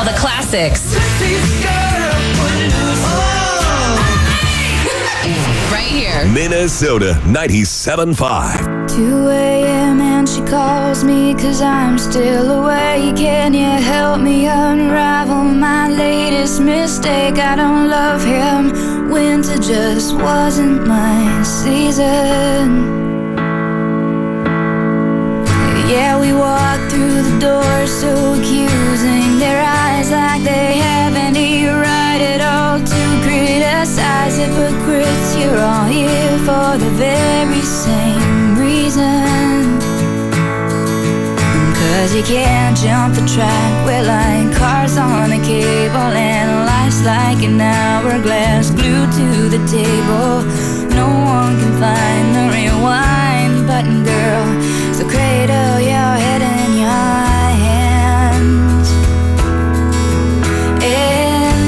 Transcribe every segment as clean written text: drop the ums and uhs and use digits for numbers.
the classics. Right here. Minnesota 97.5. 2 a.m. and she calls me 'cause I'm still awake. Can you help me unravel my latest mistake? I don't love him. Winter just wasn't my season. Yeah, we walked through the door so accusing, their eyes like they have any right at all to criticize. Hypocrites, you're all here for the very same reason. 'Cause you can't jump the track, we're like cars on a cable, and life's like an hourglass glued to the table. No one can find the rewind button, girl, so cradle your head in your hands and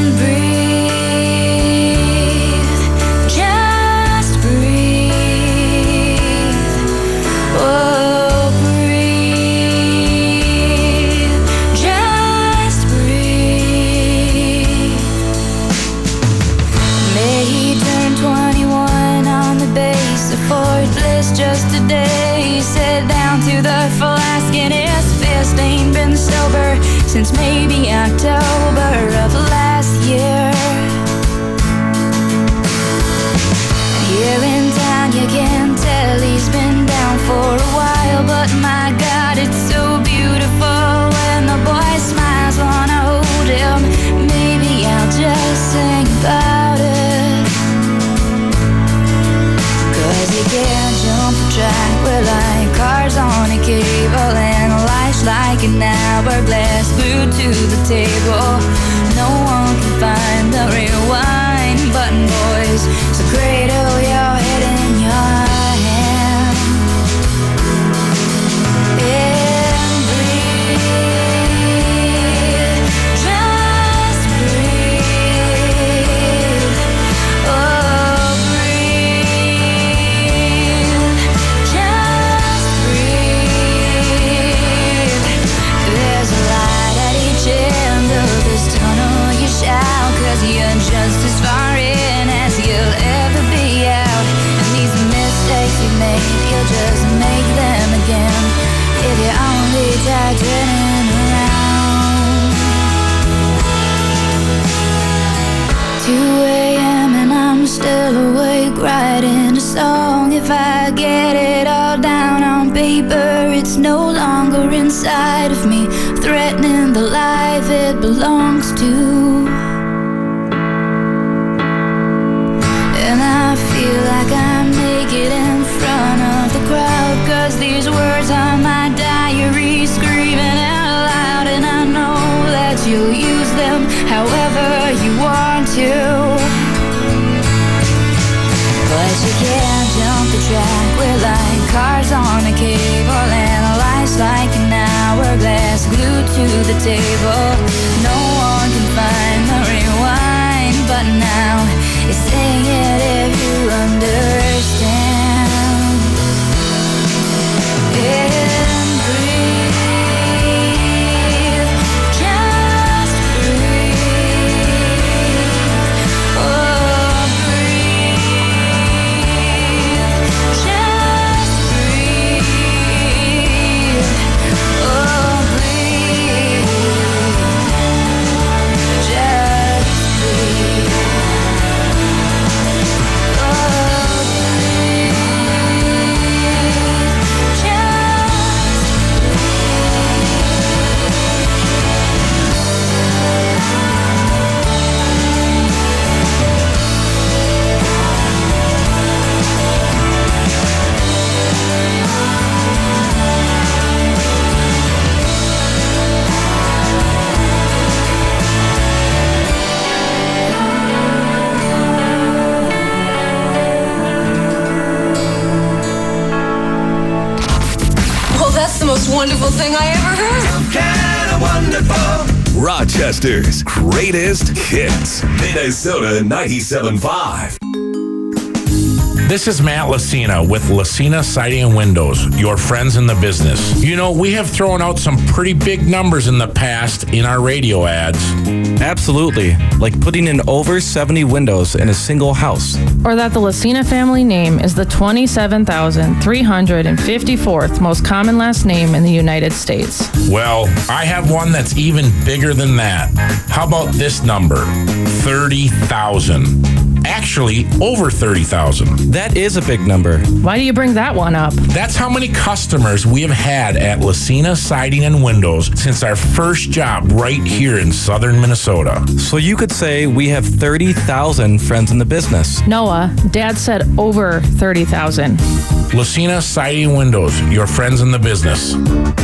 breathe, just breathe, oh breathe, just breathe. May he turn 21 on the base of Fort Bliss just today. He sat down to the flask and his fist ain't been sober since maybe October of last year. Here in town you can tell he's been down for a while, but my God, it's so beautiful when the boy smiles. Wanna hold him, maybe I'll just sing about it. 'Cause you can't jump the track, we're like cars on a cable, and life's like an hourglass glued to the table. No one can find the rewind button, boys, so cradle your head in your hand and breathe, just breathe, oh breathe, just breathe. There's a light at each end of this tunnel, you shout, 'cause you're just as far in as you'll ever be out. And these mistakes you made, you'll just make them again if you only try turning around. 2 a.m. and I'm still awake writing a song. If I get it all down on paper, it's no longer inside of me, threatening the life it belongs to. And I feel like I'm naked in front of the crowd, 'cause these words are my diary screaming out loud. And I know that you'll use them however you want to, but you can't jump the track, we're like cars on a cable, and life's like an hourglass glued to the table. No one can find the rewind button now. You sing it if you understand. And breathe, just breathe, oh breathe, just breathe, oh breathe, just breathe. Wonderful thing I ever heard. Some kind of wonderful. Rochester's greatest hits. Minnesota 97.5. This is Matt Lucina with Lucina Siding and Windows, your friends in the business. You know, we have thrown out some pretty big numbers in the past in our radio ads. Absolutely, like putting in over 70 windows in a single house. Or that the Lucina family name is the 27,354th most common last name in the United States. Well, I have one that's even bigger than that. How about this number? 30,000. Actually, over 30,000. That is a big number. Why do you bring that one up? That's how many customers we have had at Lucina Siding and Windows since our first job right here in southern Minnesota. So you could say we have 30,000 friends in the business. Noah, Dad said over 30,000. Lucina Siding and Windows, your friends in the business.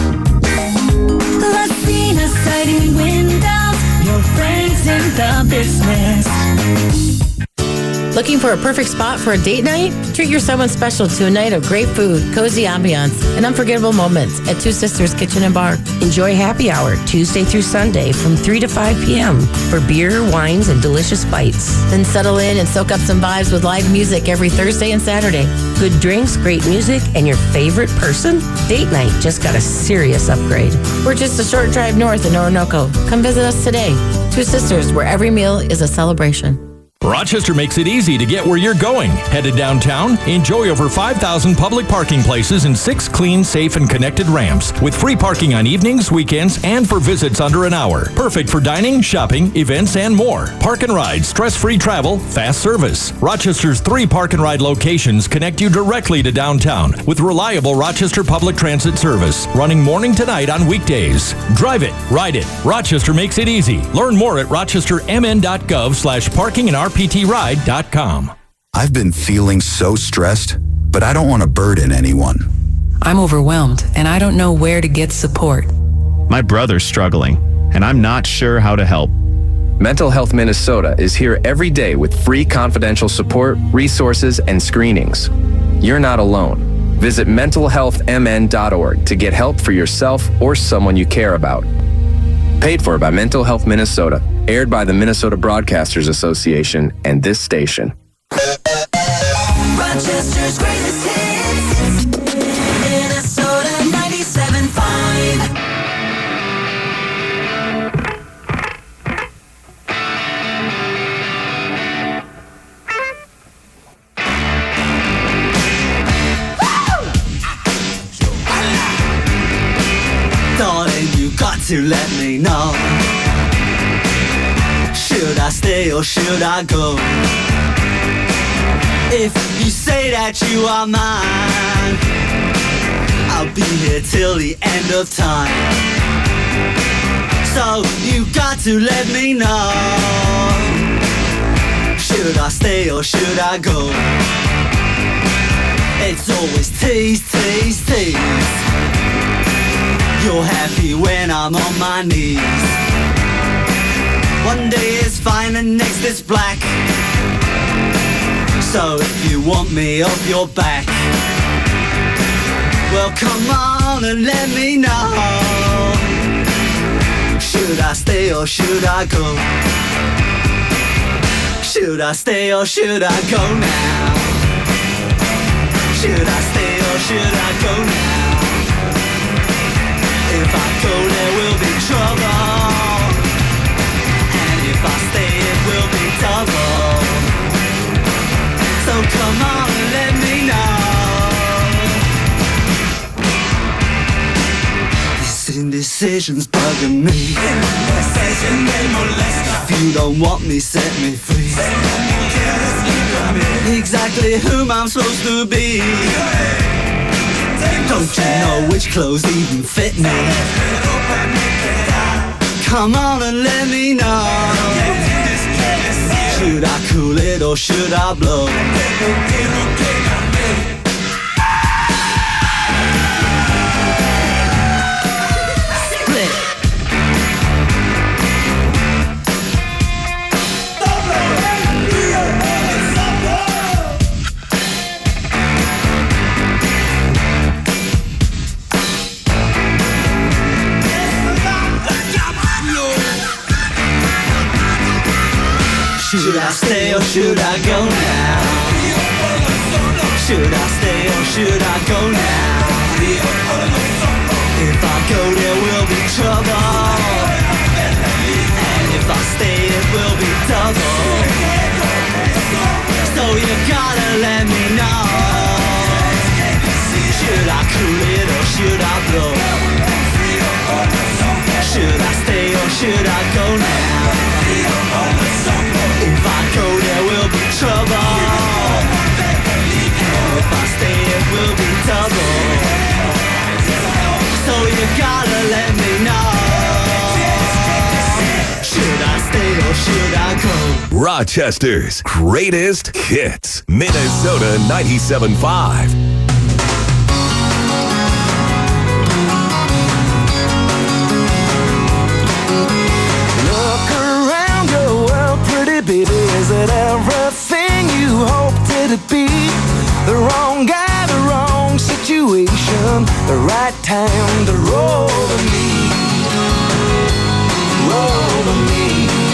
Lucina Siding Windows, your friends in the business. Looking for a perfect spot for a date night? Treat your someone special to a night of great food, cozy ambiance, and unforgettable moments at Two Sisters Kitchen and Bar. Enjoy happy hour Tuesday through Sunday from 3 to 5 p.m. for beer, wines, and delicious bites. Then settle in and soak up some vibes with live music every Thursday and Saturday. Good drinks, great music, and your favorite person? Date night just got a serious upgrade. We're just a short drive north in Orinoco. Come visit us today. Two Sisters, where every meal is a celebration. Rochester makes it easy to get where you're going. Headed downtown? Enjoy over 5,000 public parking places and 6 clean, safe, and connected ramps with free parking on evenings, weekends, and for visits under an hour. Perfect for dining, shopping, events, and more. Park and Ride, stress-free travel, fast service. Rochester's 3 Park and Ride locations connect you directly to downtown with reliable Rochester public transit service, running morning to night on weekdays. Drive it, ride it. Rochester makes it easy. Learn more at rochestermn.gov/parking and rptride.com. I've been feeling so stressed, but I don't want to burden anyone. I'm overwhelmed, and I don't know where to get support. My brother's struggling, and I'm not sure how to help. Mental Health Minnesota is here every day with free confidential support, resources, and screenings. You're not alone. Visit mentalhealthmn.org to get help for yourself or someone you care about. Paid for by Mental Health Minnesota. Aired by the Minnesota Broadcasters Association and this station. Rochester's greatest hits. Minnesota 97.5. Darling, you got to let me know. Should I stay or should I go? If you say that you are mine, I'll be here till the end of time. So you got to let me know. Should I stay or should I go? It's always tease, tease, tease. You're happy when I'm on my knees. One day is fine and next is black. So if you want me off your back, well come on and let me know. Should I stay or should I go? Should I stay or should I go now? Should I stay or should I go now? If I go there will be trouble. If I stay, it will be double. So come on and let me know. This indecision's bugging me. If you don't want me, set me free. Exactly whom I'm supposed to be. Don't you know which clothes even fit me? Come on and let me know. Should I cool it or should I blow? Split. Should I stay or should I go now? Should I stay or should I go now? If I go there will be trouble, and if I stay it will be double. So you gotta let me know. Should I cool it or should I blow? Should I stay or should I go now? If I go there will be trouble, and if I stay it will be double. So you gotta let me know. Should I stay or should I go? Rochester's greatest hits. Minnesota 97.5. Baby, is it everything you hoped it'd be? The wrong guy, the wrong situation, the right time to roll to me. Roll to me.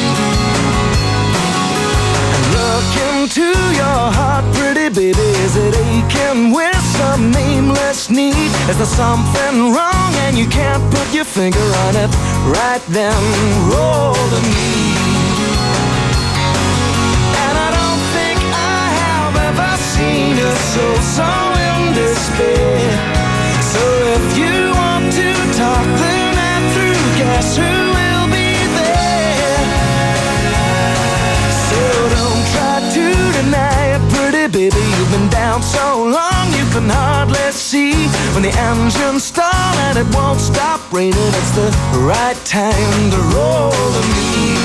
And look into your heart, pretty baby, is it aching with some nameless need? Is there something wrong and you can't put your finger on it? Right then, roll to me. Seen a soul so in despair. So if you want to talk the night through, guess who will be there? So don't try to deny it, pretty baby. You've been down so long you can hardly see. When the engines stall and it won't stop raining, it's the right time to roll to me.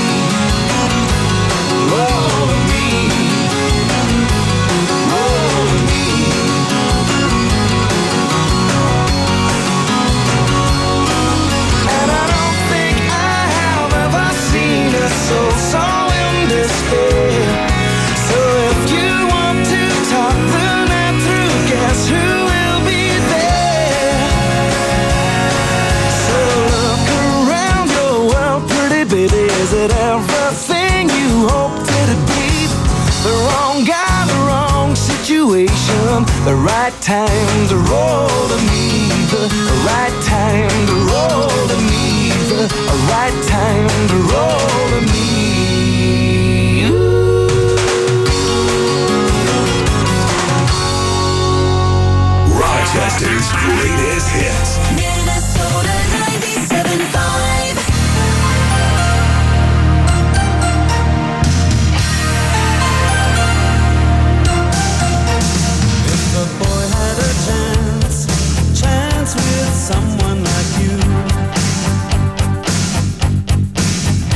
Roll to me. So in despair. So if you want to talk the night through, guess who will be there? So look around your world, pretty baby, is it everything you hoped it'd be? The wrong guy, the wrong situation, the right time to roll to me. The right time to roll to me. The right time to roll to me. Rochester's greatest hits. Minnesota 97.5. If a boy had a chance with someone like you,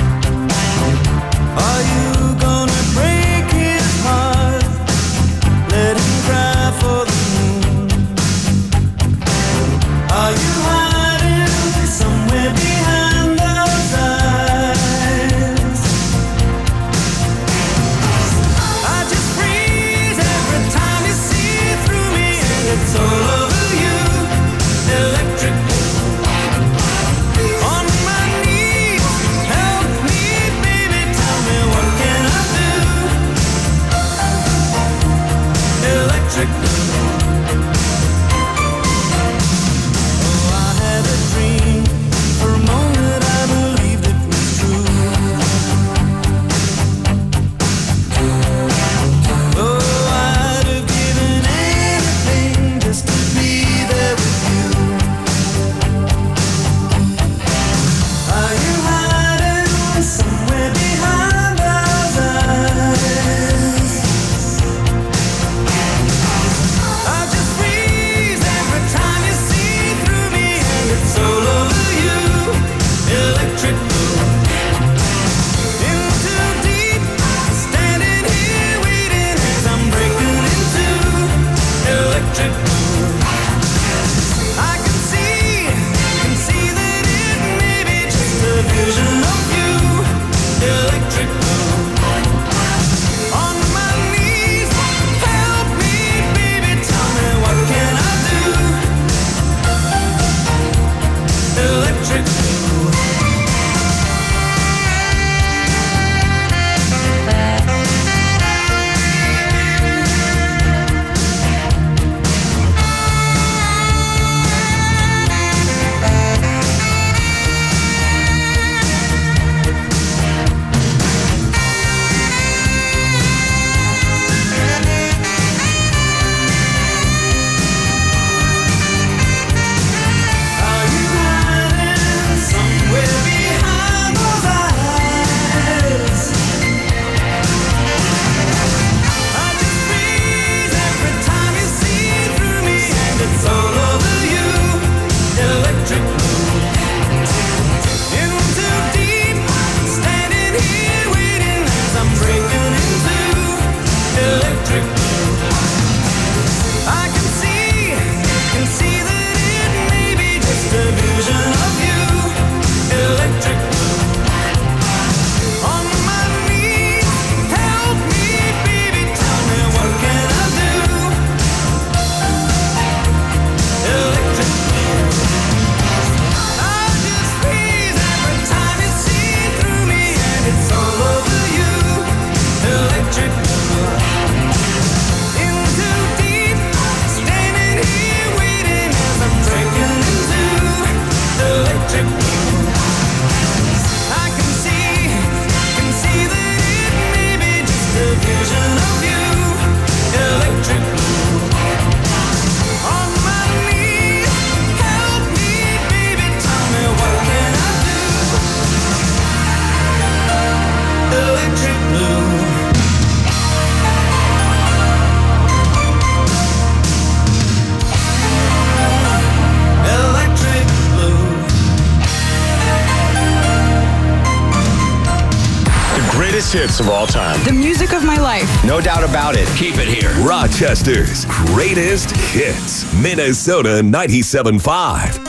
greatest hits of all time. The music of my life. No doubt about it. Keep it here. Rochester's greatest hits. Minnesota 97.5.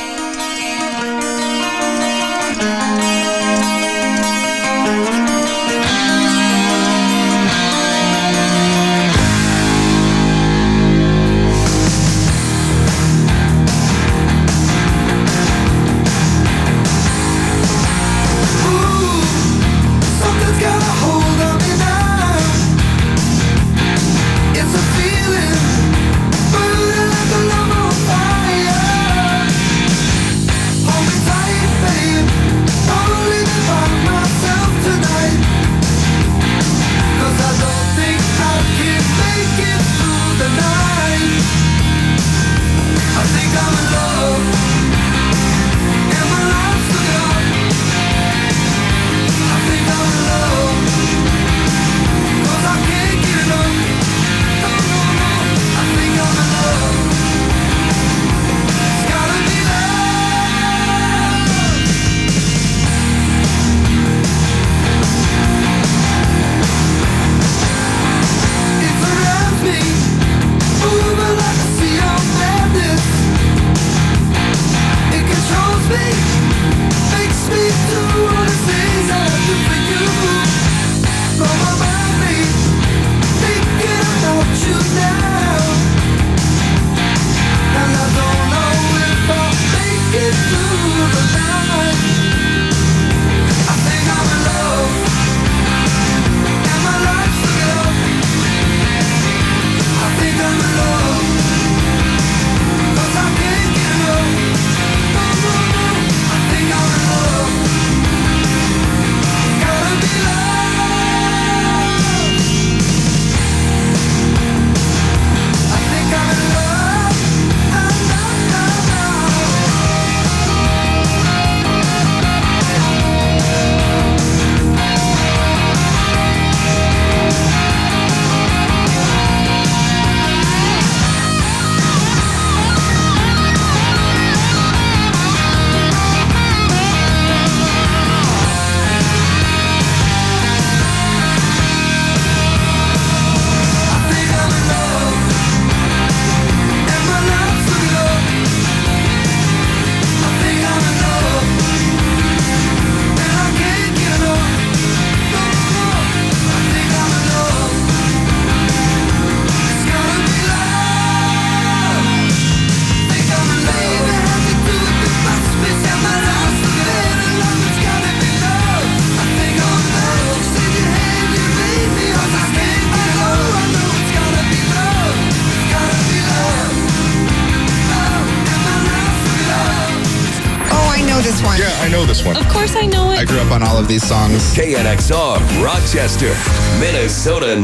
Of course I know it. I grew up on all of these songs. KNXR, Rochester, Minnesota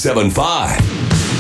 97.5.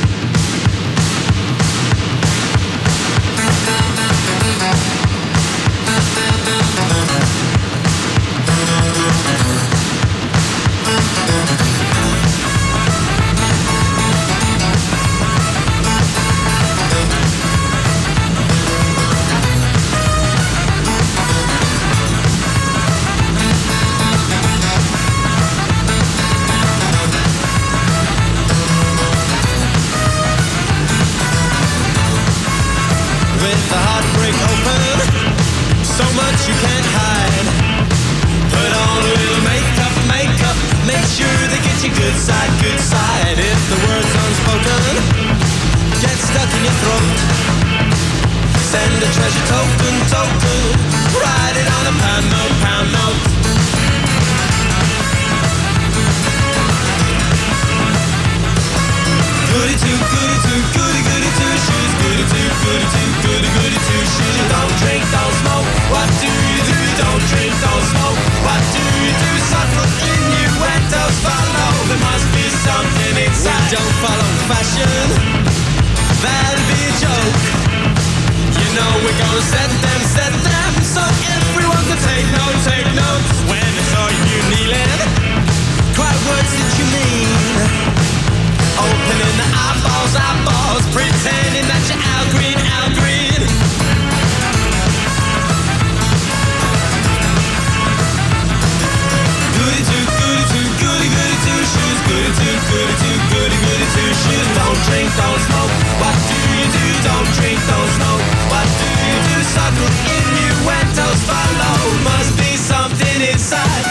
Pretending that you're Al Green, Al Green. Goody two, goody two, goody goody inside.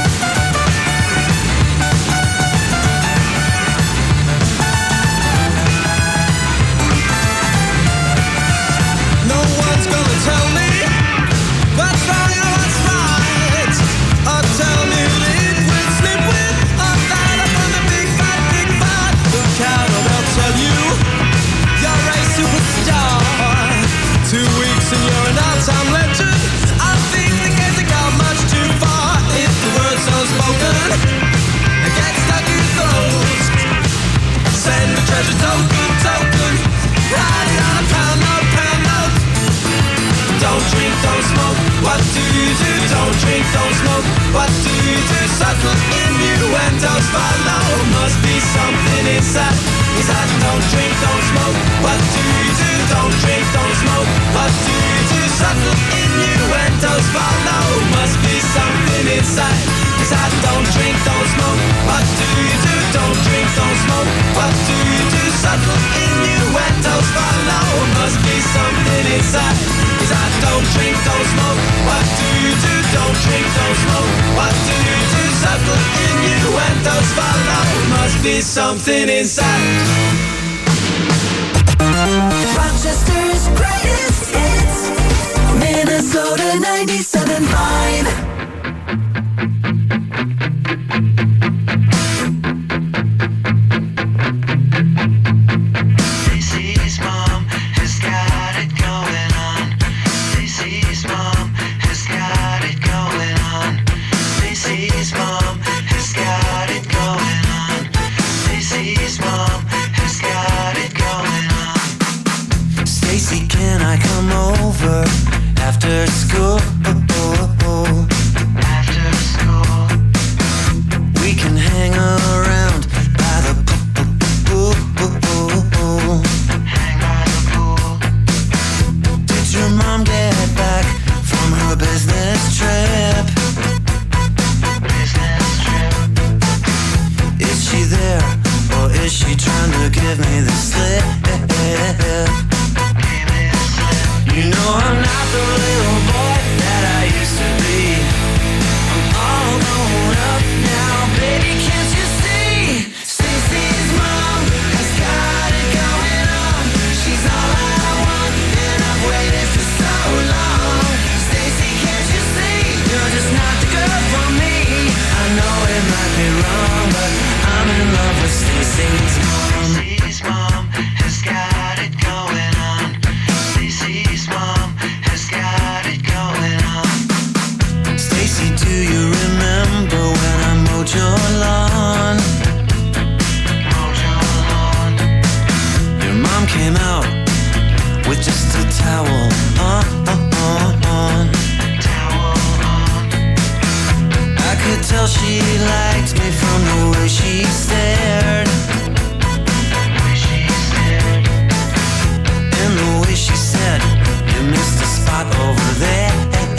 No one's gonna tell me what's wrong and what's right, or tell me who to eat with, sleep with, or dial up on the big fight. Look out or they'll tell you you're a superstar. 2 weeks and you're an all-time legend. I think the games have gone much too far. If the words unspoken get stuck in your throat, send the treasure token, write it on a pound note. Don't drink, don't smoke, what do you do? Don't drink, don't smoke, what do you do? Subtle innuendos follow, must be something inside. Don't drink, don't smoke, what do you do? Don't drink, don't smoke, what do you do? Subtle innuendos follow, must be something inside. Don't drink, don't smoke, what do you do? Don't drink, don't smoke, what do you do? Subtle innuendos follow, must be something inside. Don't drink, don't smoke, what do you do? Don't drink, don't smoke, what do you do? Subtle innuendos follow, must be something inside. Rochester's greatest hits, Minnesota 97.5. Stacey's mom has got it going on. Stacey's mom has got it going on. Stacey's mom has got it going on. Stacey's mom has got it going on. Stacey, can I come over after school? After school, we can hang around by the pool. Hang by the pool. Did your mom get back from her business trip? Business trip. Is she there, or is she trying to give me the slip? You know I'm not the little boy that I used to be. I'm all grown up now, baby, can't you see? Stacey's mom has got it going on. She's all I want, and I've waited for so long. Stacey, can't you see? You're just not the girl for me. I know it might be wrong, but I'm in love with Stacey's mom. Stacey's mom has got it going on. Stacey's mom has got it going on. Stacey, do you remember when I mowed your lawn? Mowed your lawn. Your mom came out with just a towel on. Towel on. I could tell she liked me from the way she stared. And the way she said, you missed a spot over there.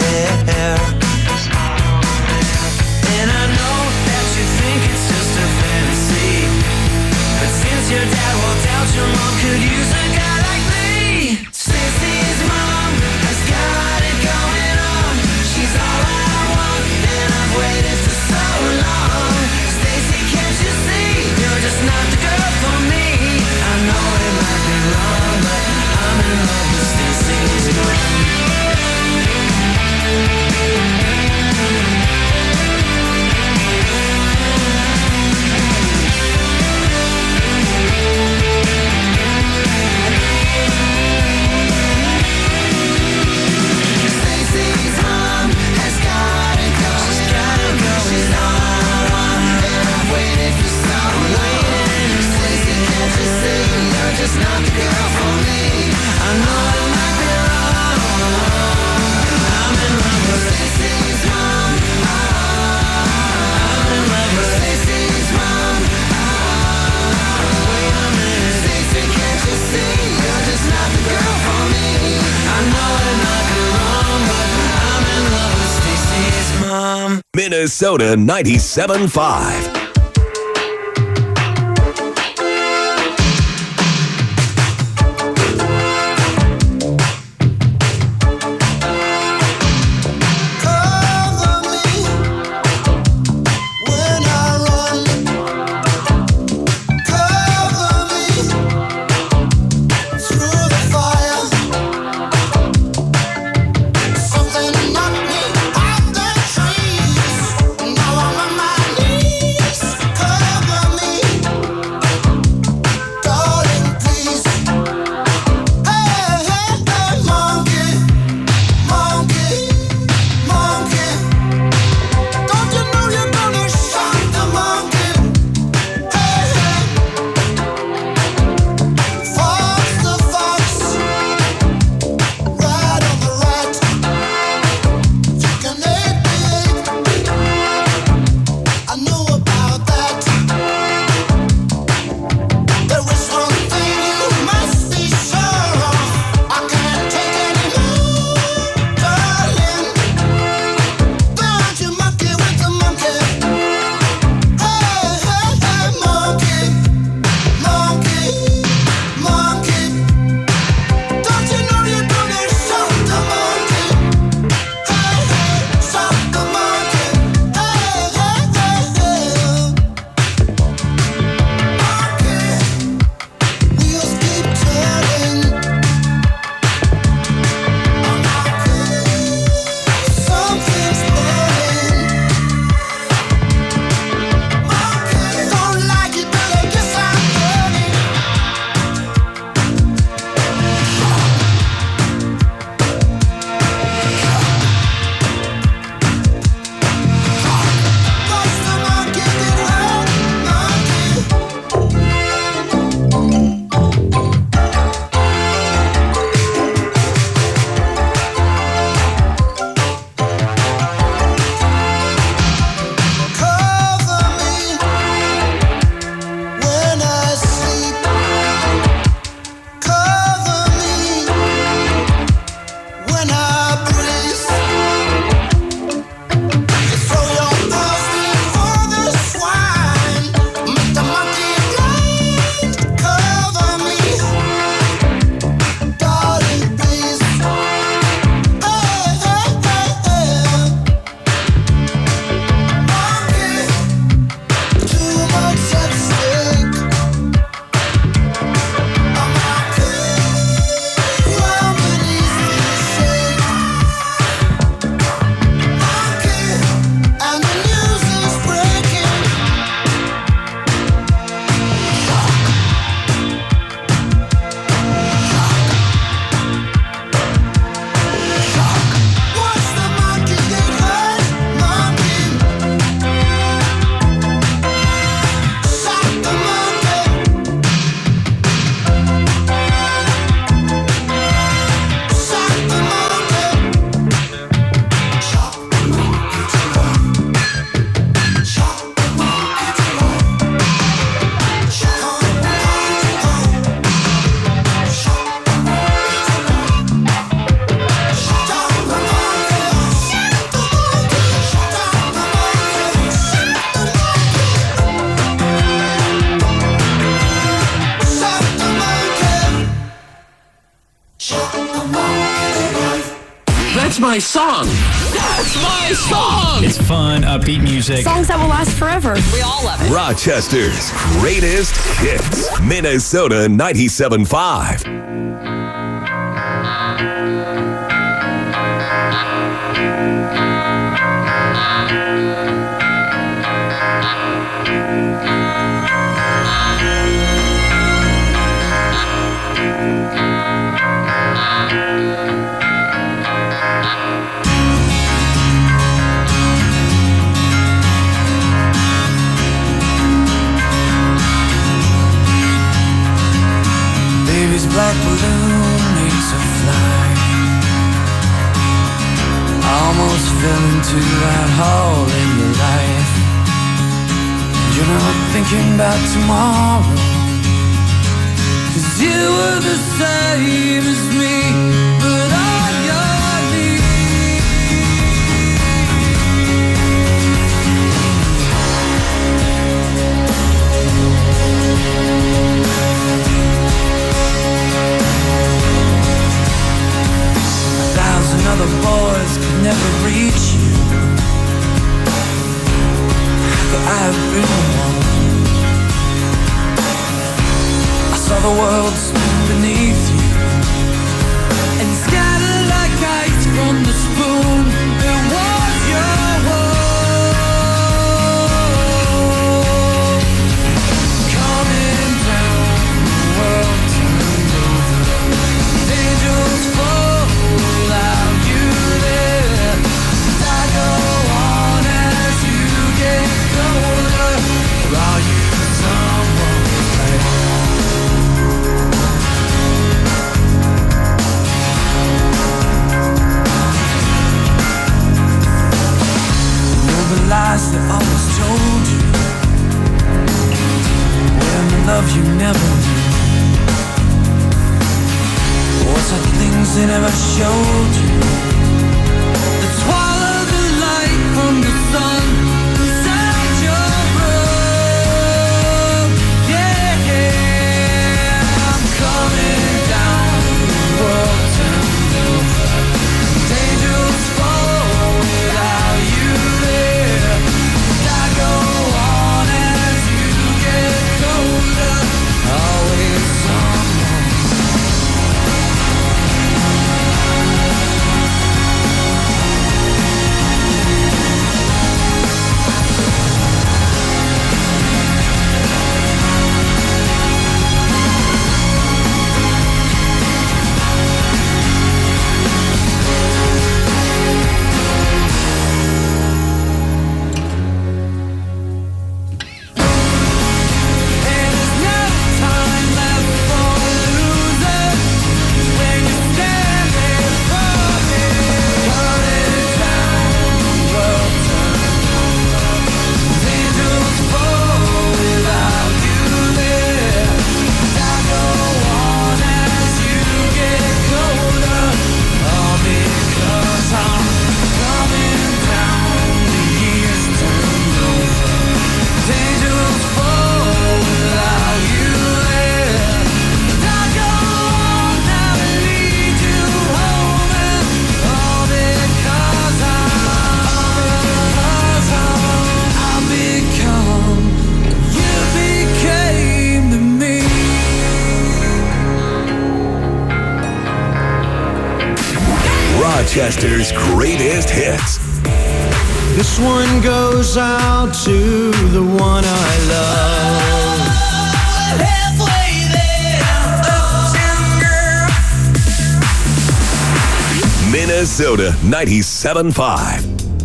And I know that you think it's just a fantasy, but since your dad walked out, your mom could use a guy like me. Stacey's mom has got it going on. She's all I want, and I've waited for so long. Stacey, can't you see? You're just not the girl for me. I know it might be wrong, but I'm in love with Stacey's mom. Stacey's mom has got it going. She's all I want, and I've waited for so long. Stacey, can't you see? You're just not the girl for me. I know it might be wrong. I'm in love with Stacey's mom. I'm in love with Stacey's mom. Wait a minute, Stacey, can't you see? You're just not the girl for me. I know it might be wrong, but I'm in love with Stacey's mom. Minnesota 97.5. Cover me my song. That's my song. It's fun, upbeat music. Songs that will last forever. We all love it. Rochester's greatest hits. Minnesota 97.5. Black balloon makes her fly. I almost fell into that hole in your life. You're not thinking about tomorrow, 'cause you were the same as me, but on your knees. 1,000 other boys could never reach you. How could I have been one? I saw the world spin beneath you and scatter like ice from the spoon. It was your world. Coming down, the world turned over. Angels fall without you there. I go on as you get colder. Or are you someone better? Remember lies that always told you, when the love you never knew. What's the things they never showed you, that swallow the light from the sun inside your blood? Yeah, I'm coming down, the world turned over. Angels fall without you there. I go on as you get colder. Always someone. Rochester's greatest hits. This one goes out to the one I love. Halfway there, Minnesota 97.5.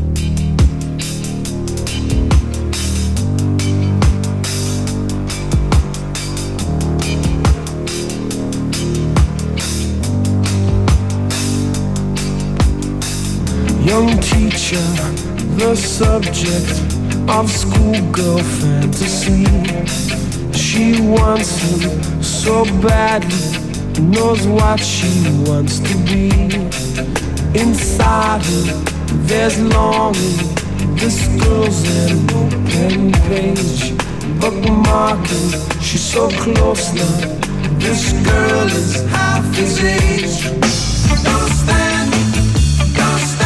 Young teacher, the subject of schoolgirl fantasy. She wants him so badly, knows what she wants to be. Inside her, there's longing. This girl's an open page, bookmarking. She's so close now. This girl is half his age. Don't stand, don't stand.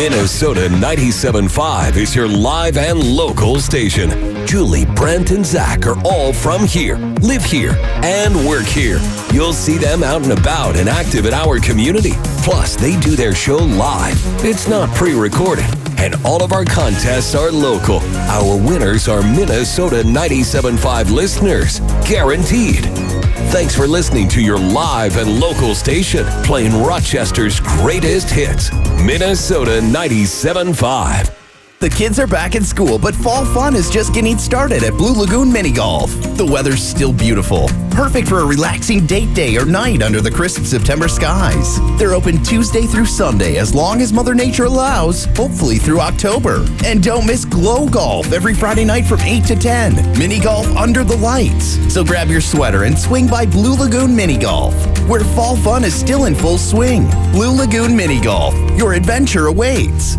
Minnesota 97.5 is your live and local station. Julie, Brent, and Zach are all from here, live here, and work here. You'll see them out and about and active in our community. Plus, they do their show live. It's not pre-recorded. And all of our contests are local. Our winners are Minnesota 97.5 listeners, guaranteed. Thanks for listening to your live and local station, playing Rochester's greatest hits, Minnesota 97.5. The kids are back in school, but fall fun is just getting started at Blue Lagoon Mini Golf. The weather's still beautiful, perfect for a relaxing date day or night under the crisp September skies. They're open Tuesday through Sunday as long as Mother Nature allows, hopefully through October. And don't miss Glow Golf every Friday night from 8 to 10. Mini golf under the lights. So grab your sweater and swing by Blue Lagoon Mini Golf, where fall fun is still in full swing. Blue Lagoon Mini Golf, your adventure awaits.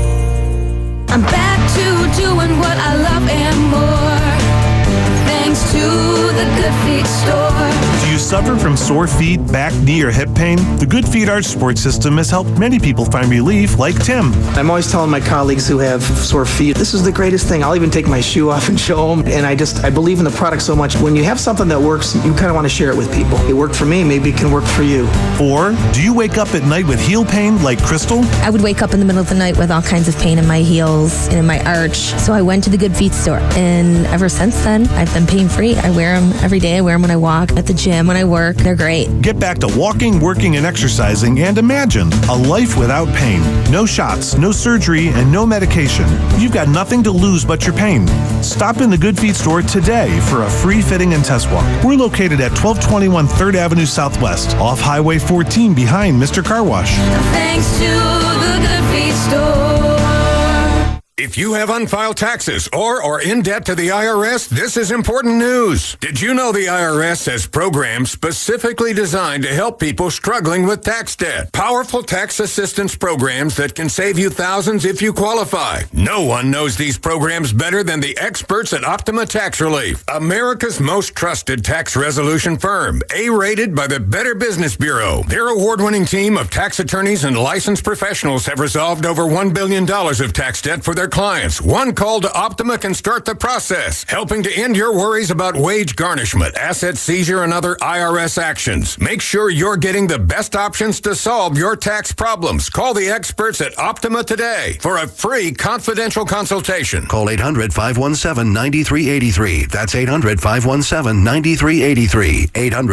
I'm back to doing what I love and more, thanks to the Good Feet store. Do you suffer from sore feet, back, knee, or hip pain? The Good Feet Arch Support System has helped many people find relief, like Tim. I'm always telling my colleagues who have sore feet, this is the greatest thing. I'll even take my shoe off and show them. And I believe in the product so much. When you have something that works, you kind of want to share it with people. It worked for me, maybe it can work for you. Or do you wake up at night with heel pain, like Crystal? I would wake up in the middle of the night with all kinds of pain in my heels and in my arch. So I went to the Good Feet store. And ever since then, I've been pain-free. I wear them every day. I wear them when I walk, at the gym, when I work. They're great. Get back to walking, working, and exercising, and imagine a life without pain. No shots, no surgery, and no medication. You've got nothing to lose but your pain. Stop in the Good Feet store today for a free fitting and test walk. We're located at 1221 3rd Avenue Southwest, off Highway 14 behind Mr. Car Wash. Thanks to the Good Feet store. If you have unfiled taxes or are in debt to the IRS, this is important news. Did you know the IRS has programs specifically designed to help people struggling with tax debt? Powerful tax assistance programs that can save you thousands if you qualify. No one knows these programs better than the experts at Optima Tax Relief, America's most trusted tax resolution firm, A-rated by the Better Business Bureau. Their award-winning team of tax attorneys and licensed professionals have resolved over $1 billion of tax debt for their clients. One call to Optima can start the process, helping to end your worries about wage garnishment, asset seizure, and other IRS actions. Make sure you're getting the best options to solve your tax problems. Call the experts at Optima today for a free confidential consultation. Call 800-517-9383. That's 800-517-9383.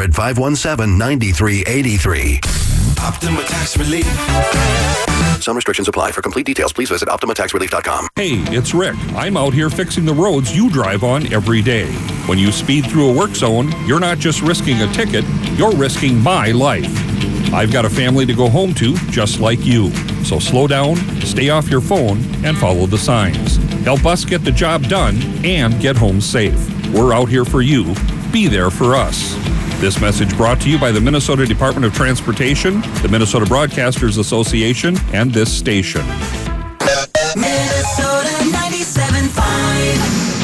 800-517-9383. Optima Tax Relief. Some restrictions apply. For complete details, please visit OptimaTaxRelief.com. Hey, it's Rick. I'm out here fixing the roads you drive on every day. When you speed through a work zone, you're not just risking a ticket, you're risking my life. I've got a family to go home to, just like you. So slow down, stay off your phone, and follow the signs. Help us get the job done and get home safe. We're out here for you. Be there for us. This message brought to you by the Minnesota Department of Transportation, the Minnesota Broadcasters Association, and this station. Minnesota 97.5.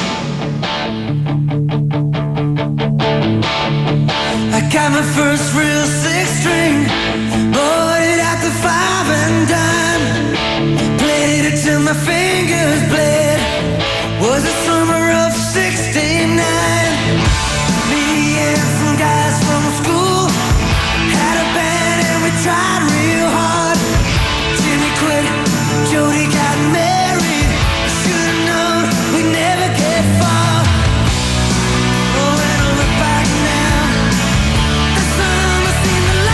I got my first real six-string, bought it at the 5 and dime, played it till my fingers bled. Was the summer of '69. Me and some guys from school had a band and we tried real hard. Jimmy quit, Jody got married. Should've known we'd never get far. Oh, when I look back now, the summer seemed to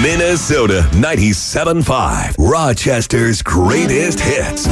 Minnesota 97.5, Rochester's greatest hits.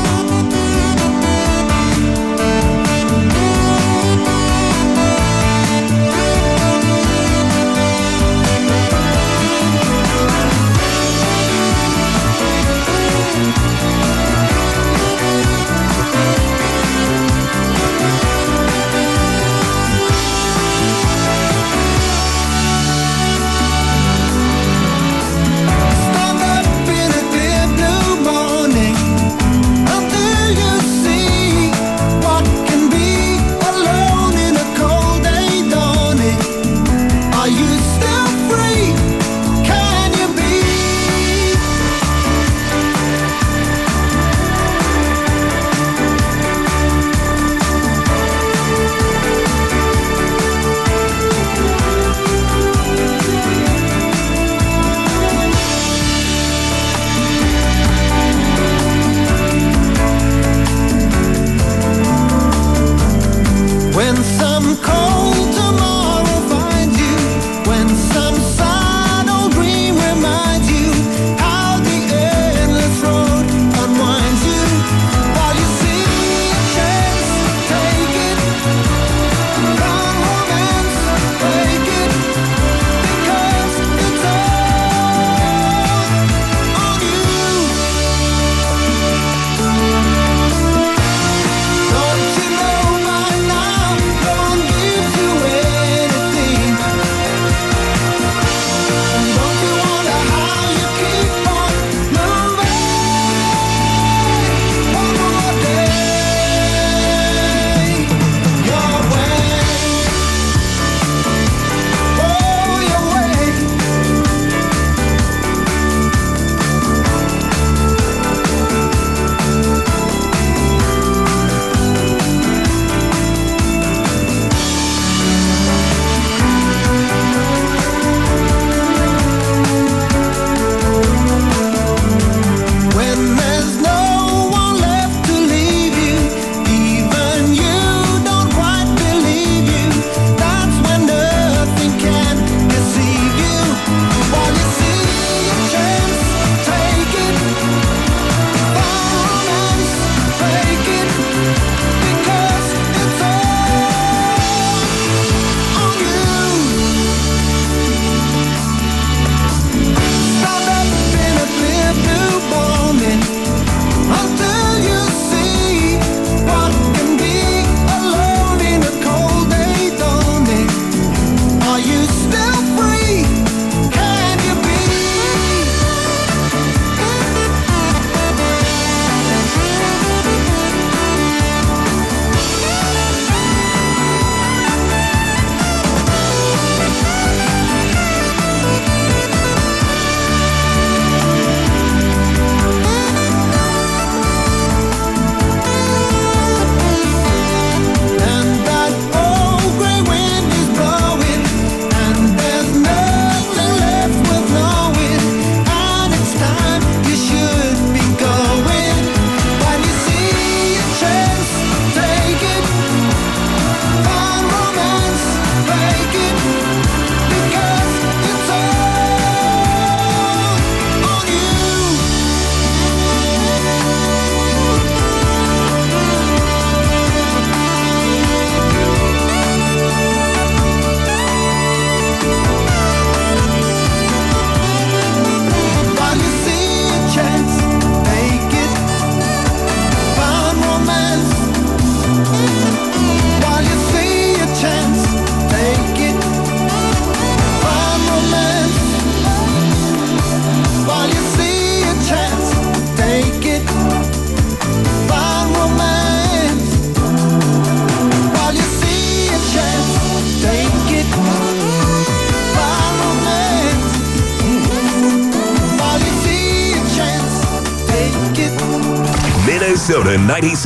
Minnesota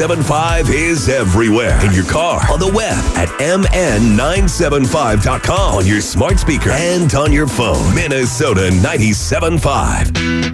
97.5 is everywhere. In your car, on the web, at mn975.com, on your smart speaker, and on your phone. Minnesota 97.5.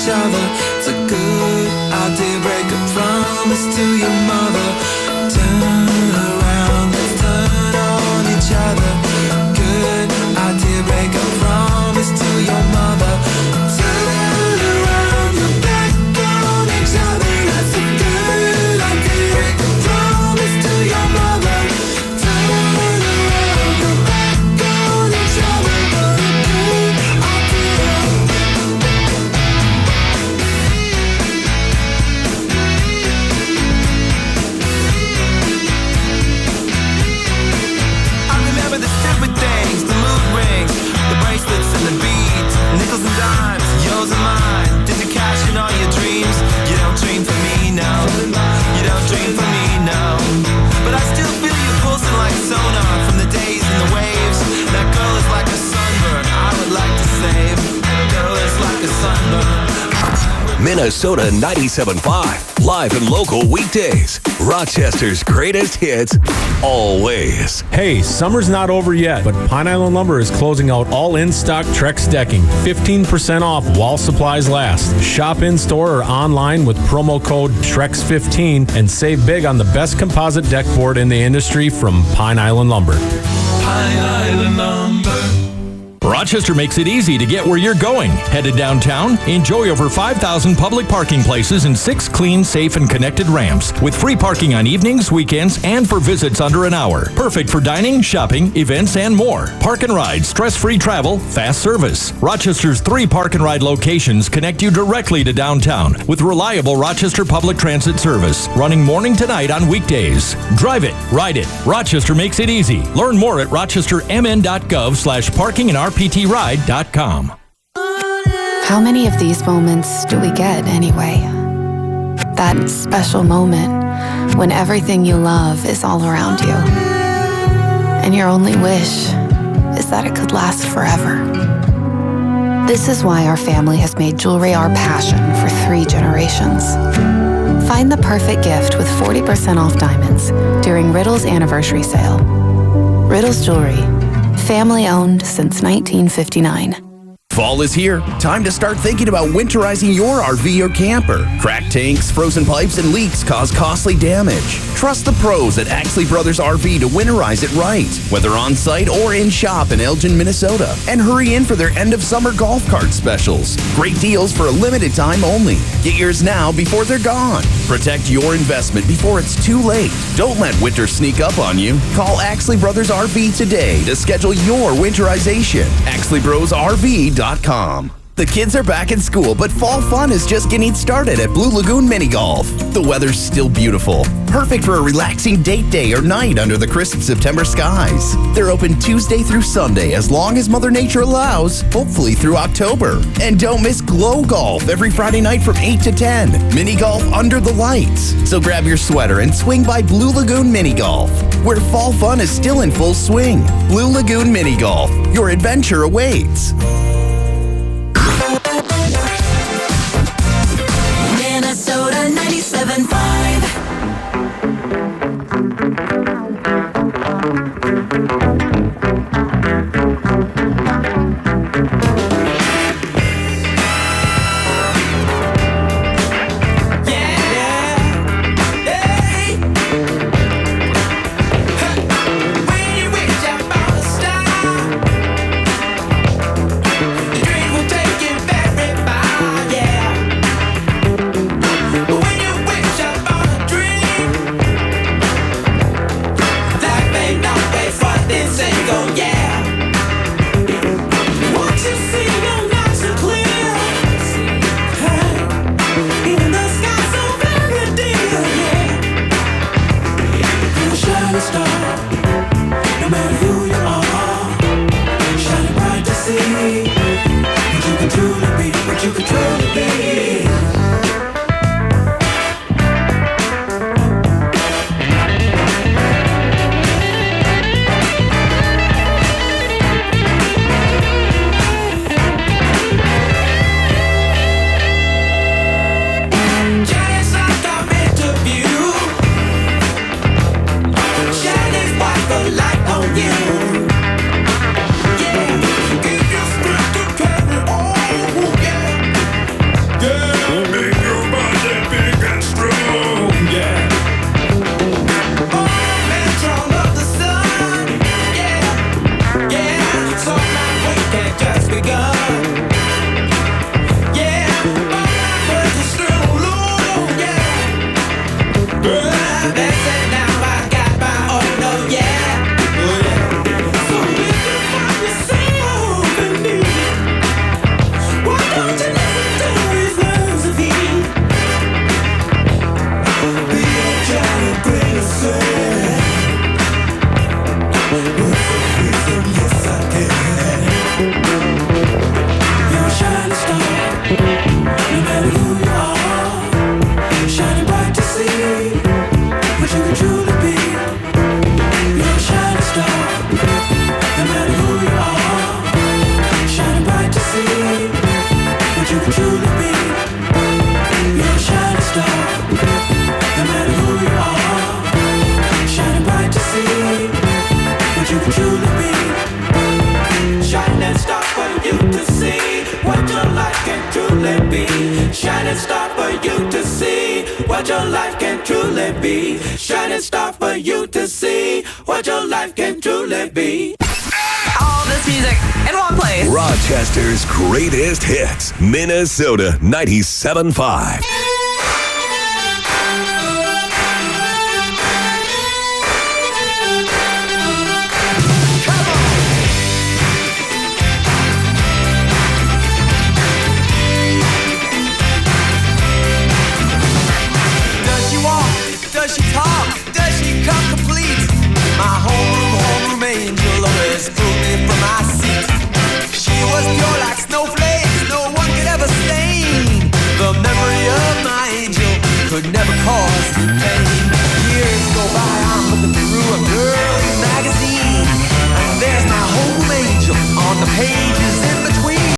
each other. It's a good idea, break a promise to your mother. Turn around, let's turn on each other. Good idea, break a promise to your mother. Turn around, your back on each other. That's a good idea, break a promise to your mother. Turn around, your back on each other. Good idea. I remember the stupid things, the mood rings, the bracelets and the beads, nickels and dimes, yours and mine. Did you cash in all your dreams? You don't dream for me, no. You don't dream for me, no. But I still feel you pulsing like sonar from the days and the waves. That girl is like a sunburn I would like to save. That girl is like a sunburn. Minnesota 97.5, live and local weekdays. Rochester's greatest hits, always. Hey, summer's not over yet, but Pine Island Lumber is closing out all in-stock Trex decking. 15% off while supplies last. Shop in-store or online with promo code TREX15 and save big on the best composite deck board in the industry from Pine Island Lumber. Pine Island Lumber. Rochester makes it easy to get where you're going. Headed downtown? Enjoy over 5,000 public parking places and 6 clean, safe, and connected ramps with free parking on evenings, weekends, and for visits under an hour. Perfect for dining, shopping, events, and more. Park and Ride, stress-free travel, fast service. Rochester's 3 Park and Ride locations connect you directly to downtown with reliable Rochester public transit service, running morning to night on weekdays. Drive it, ride it. Rochester makes it easy. Learn more at rochestermn.gov/parkingandrptride.com. How many of these moments do we get anyway? That special moment when everything you love is all around you, and your only wish is that it could last forever. This is why our family has made jewelry our passion for 3 generations. Find the perfect gift with 40% off diamonds during Riddle's anniversary sale. Riddle's Jewelry, family owned since 1959. Fall is here. Time to start thinking about winterizing your RV or camper. Cracked tanks, frozen pipes, and leaks cause costly damage. Trust the pros at Axley Brothers RV to winterize it right, whether on-site or in-shop in Elgin, Minnesota. And hurry in for their end-of-summer golf cart specials. Great deals for a limited time only. Get yours now before they're gone. Protect your investment before it's too late. Don't let winter sneak up on you. Call Axley Brothers RV today to schedule your winterization. AxleyBrosRV.com. The kids are back in school, but fall fun is just getting started at Blue Lagoon Mini Golf. The weather's still beautiful, perfect for a relaxing date day or night under the crisp September skies. They're open Tuesday through Sunday as long as Mother Nature allows, hopefully through October. And don't miss Glow Golf every Friday night from 8 to 10. Mini golf under the lights. So grab your sweater and swing by Blue Lagoon Mini Golf, where fall fun is still in full swing. Blue Lagoon Mini Golf, your adventure awaits. Minnesota 97.5. When you wish upon what your life can truly be. Shining star for you to see what your life can truly be. All this music in one place. Rochester's greatest hits, Minnesota 97.5. Does she talk? Does she come complete? My homeroom angel always pulled me from my seat. She was pure like snowflakes, no one could ever stain. The memory of my angel could never cause pain.